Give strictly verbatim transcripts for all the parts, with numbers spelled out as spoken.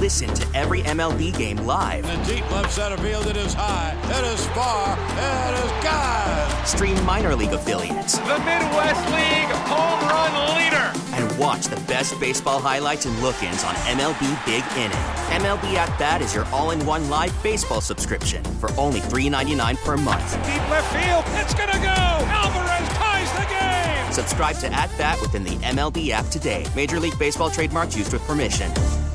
Listen to every M L B game live. In the deep left center field, it is high, it is far, it is gone. Stream minor league affiliates. The Midwest League home run leader. And watch the best baseball highlights and look-ins on M L B Big Inning. M L B At Bat is your all-in-one live baseball subscription for only three dollars and ninety-nine cents per month. Deep left field, it's gonna go. Alvarez ties the game. Subscribe to At Bat within the M L B app today. Major League Baseball trademark used with permission.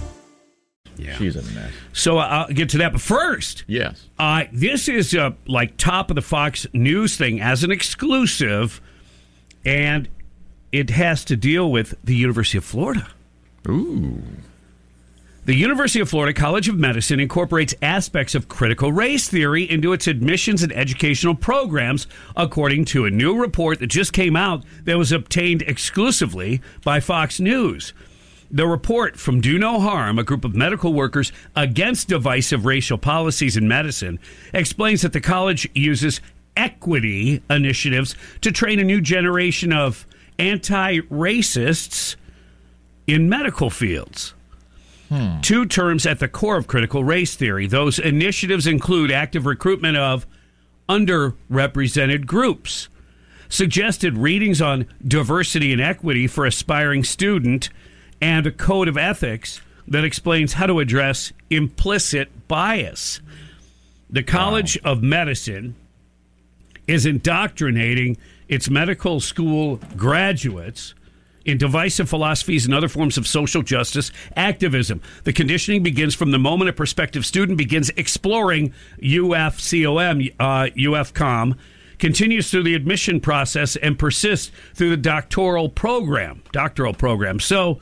Yeah. She's a mess. So uh, I'll get to that. But first, yes, uh, this is uh, like top of the Fox News thing as an exclusive, and it has to deal with the University of Florida. Ooh. The University of Florida College of Medicine incorporates aspects of critical race theory into its admissions and educational programs, according to a new report that just came out that was obtained exclusively by Fox News. The report from Do No Harm, a group of medical workers against divisive racial policies in medicine, explains that the college uses equity initiatives to train a new generation of anti-racists in medical fields. Hmm. Two terms at the core of critical race theory. Those initiatives include active recruitment of underrepresented groups, suggested readings on diversity and equity for aspiring student, and a code of ethics that explains how to address implicit bias. The College wow. of Medicine is indoctrinating its medical school graduates in divisive philosophies and other forms of social justice activism. The conditioning begins from the moment a prospective student begins exploring U F COM, uh, U F COM, continues through the admission process, and persists through the doctoral program. Doctoral program. So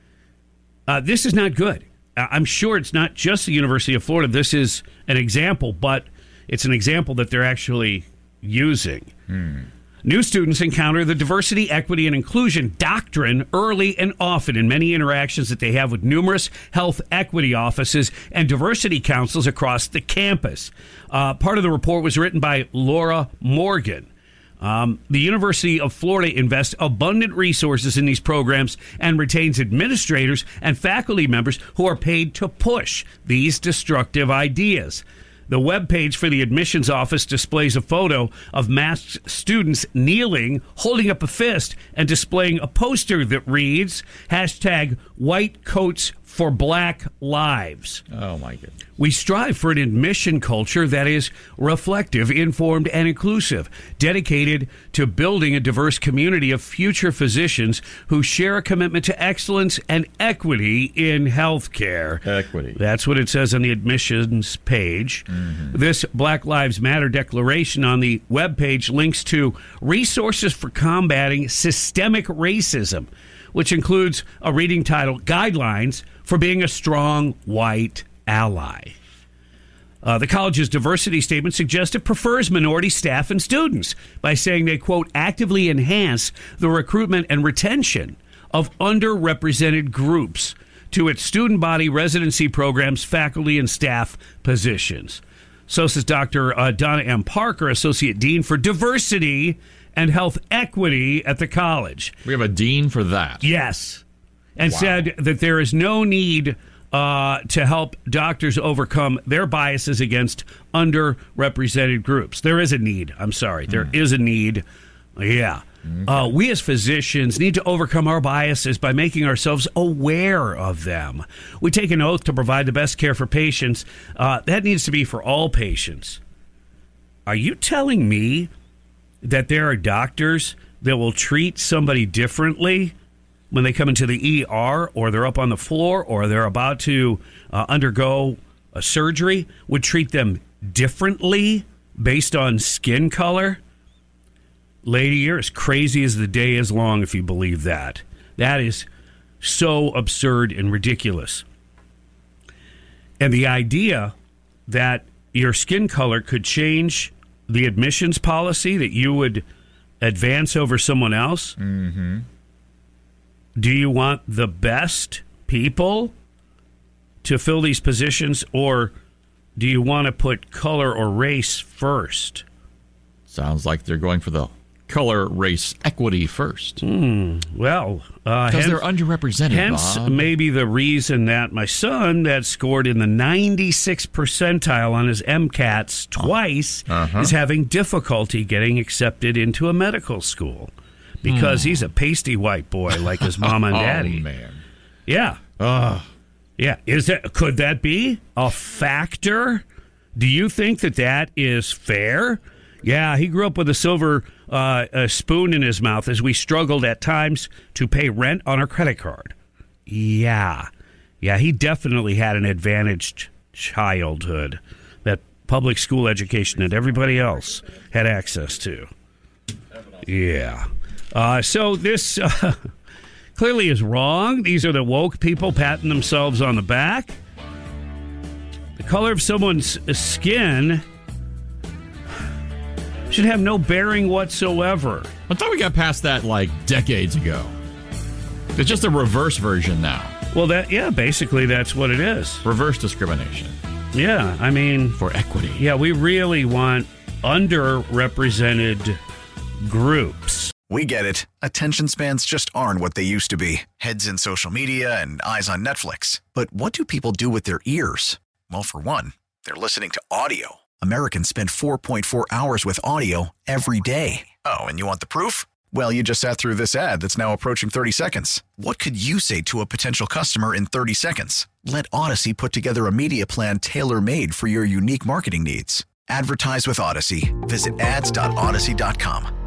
uh, this is not good. I'm sure it's not just the University of Florida. This is an example, but it's an example that they're actually using. Hmm. New students encounter the diversity, equity, and inclusion doctrine early and often in many interactions that they have with numerous health equity offices and diversity councils across the campus. Uh, part of the report was written by Laura Morgan. Um, the University of Florida invests abundant resources in these programs and retains administrators and faculty members who are paid to push these destructive ideas. The webpage for the admissions office displays a photo of masked students kneeling, holding up a fist, and displaying a poster that reads, hashtag white coats for black lives. Oh, my goodness. We strive for an admission culture that is reflective, informed, and inclusive, dedicated to building a diverse community of future physicians who share a commitment to excellence and equity in healthcare. Equity. That's what it says on the admissions page. Mm-hmm. This Black Lives Matter declaration on the webpage links to resources for combating systemic racism, which includes a reading titled Guidelines for Being a Strong White Ally. Uh, the college's diversity statement suggests it prefers minority staff and students by saying they, quote, actively enhance the recruitment and retention of underrepresented groups to its student body, residency programs, faculty, and staff positions. So says Doctor Uh, Donna M. Parker, Associate Dean for Diversity and Health Equity at the college. We have a dean for that. Yes. And wow. said that there is no need uh, to help doctors overcome their biases against underrepresented groups. There is a need. I'm sorry. There mm. is a need. Yeah. Okay. Uh, we as physicians need to overcome our biases by making ourselves aware of them. We take an oath to provide the best care for patients. Uh, that needs to be for all patients. Are you telling me that there are doctors that will treat somebody differently when they come into the E R, or they're up on the floor, or they're about to uh, undergo a surgery, would treat them differently based on skin color? Lady, you're as crazy as the day is long if you believe that. That is so absurd and ridiculous. And the idea that your skin color could change the admissions policy, that you would advance over someone else? Mm-hmm. Do you want the best people to fill these positions, or do you want to put color or race first? Sounds like they're going for the color, race, equity first. Well, uh, Because hence, they're underrepresented, hence Bob. maybe the reason that my son that scored in the ninety-sixth percentile on his MCATs twice Uh-huh. is having difficulty getting accepted into a medical school because he's a pasty white boy like his mom and daddy. Oh, man. Yeah. Ugh. Yeah. Is that could that be a factor? Do you think that that is fair? Yeah, he grew up with a silver uh, a spoon in his mouth as we struggled at times to pay rent on our credit card. Yeah. Yeah, he definitely had an advantaged childhood that public school education and everybody else had access to. Yeah. Uh, so this uh, clearly is wrong. These are the woke people patting themselves on the back. The color of someone's skin should have no bearing whatsoever. I thought we got past that like decades ago. It's just a reverse version now. Well, that yeah, basically that's what it is. Reverse discrimination Yeah, I mean, for equity. yeah, we really want underrepresented groups. We get it. Attention spans just aren't what they used to be. Heads in social media and eyes on Netflix. But what do people do with their ears? Well, for one, they're listening to audio. Americans spend four point four hours with audio every day. Oh, and you want the proof? Well, you just sat through this ad that's now approaching thirty seconds. What could you say to a potential customer in thirty seconds? Let Odyssey put together a media plan tailor-made for your unique marketing needs. Advertise with Odyssey. Visit ads dot odyssey dot com.